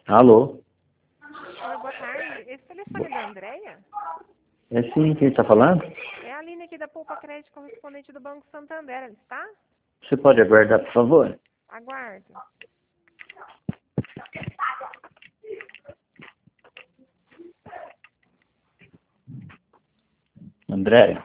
Alô? Oi, boa tarde. Esse telefone é da Andréia? É sim, quem está falando? É a Aline aqui da Poupa Crédito, correspondente do Banco Santander, ela está? Você pode aguardar, por favor? Aguardo. Andréia?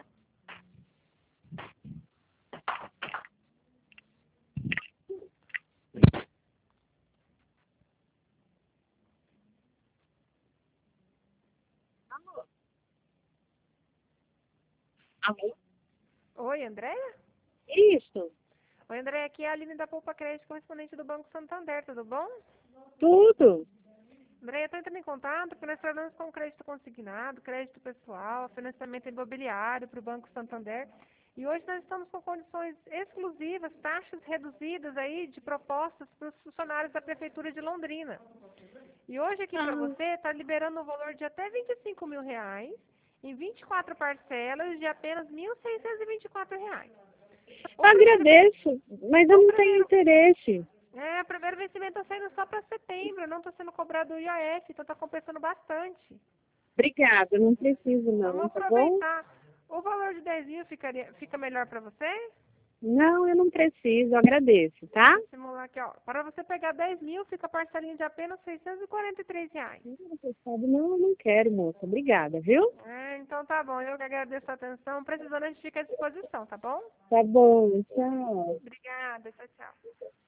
Alô? Oi, Andréia? Isso, Oi, Andréia, aqui é a Aline da Poupa Crédito, correspondente do Banco Santander, tudo bom? tudo. Andréia, estou entrando em contato porque nós trabalhamos com crédito consignado, crédito pessoal, financiamento imobiliário para o Banco Santander. E hoje nós estamos com condições exclusivas, taxas reduzidas aí de propostas para os funcionários da Prefeitura de Londrina. E hoje aqui para Ah, você está liberando um valor de até R$ 25.000 em 24 parcelas de apenas R$ 1.624. O primeiro, agradeço, mas eu o não tenho primeiro, interesse. o primeiro vencimento está saindo só para setembro, não está sendo cobrado o IOF, então está compensando bastante. Obrigada, não preciso Vamos não, tá bom? aproveitar. O valor de 10 mil fica melhor para você? Não, eu não preciso, agradeço, tá? Vou simular aqui, ó. Para você pegar 10 mil, fica a parcelinha de apenas R$ 643. Não, eu não quero, moça. Obrigada, viu? Então tá bom, eu que agradeço a atenção. Precisando, a gente fica à disposição, tá bom? Tá bom, tchau. Obrigada, tchau, tchau.